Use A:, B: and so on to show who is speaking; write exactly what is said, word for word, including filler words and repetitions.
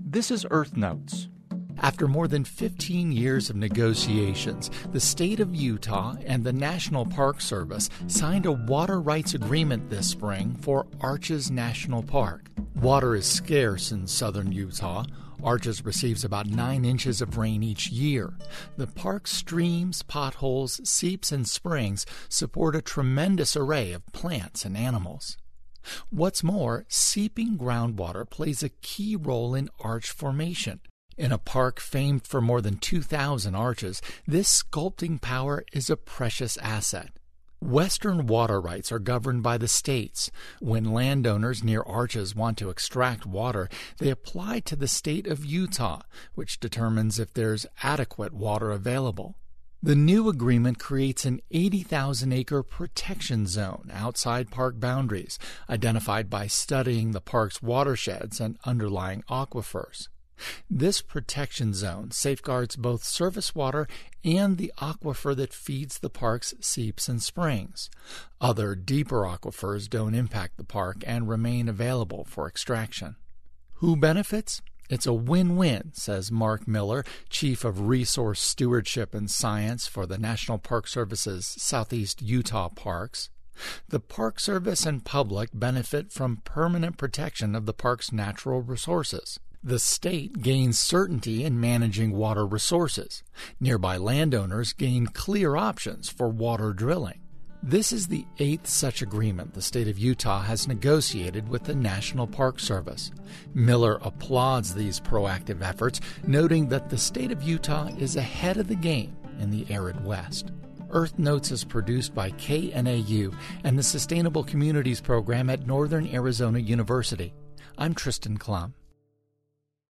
A: This is Earth Notes.
B: After more than fifteen years of negotiations, the state of Utah and the National Park Service signed a water rights agreement this spring for Arches National Park. Water is scarce in southern Utah. Arches receives about nine inches of rain each year. The park's streams, potholes, seeps, and springs support a tremendous array of plants and animals. What's more, seeping groundwater plays a key role in arch formation. In a park famed for more than two thousand arches, this sculpting power is a precious asset. Western water rights are governed by the states. When landowners near arches want to extract water, they apply to the state of Utah, which determines if there's adequate water available. The new agreement creates an eighty thousand acre protection zone outside park boundaries, identified by studying the park's watersheds and underlying aquifers. This protection zone safeguards both surface water and the aquifer that feeds the park's seeps and springs. Other deeper aquifers don't impact the park and remain available for extraction. Who benefits? It's a win-win, says Mark Miller, Chief of Resource Stewardship and Science for the National Park Service's Southeast Utah Parks. The Park Service and public benefit from permanent protection of the park's natural resources. The state gains certainty in managing water resources. Nearby landowners gain clear options for water drilling. This is the eighth such agreement the state of Utah has negotiated with the National Park Service. Miller applauds these proactive efforts, noting that the state of Utah is ahead of the game in the arid West. Earth Notes is produced by K N A U and the Sustainable Communities Program at Northern Arizona University. I'm Tristan Klum.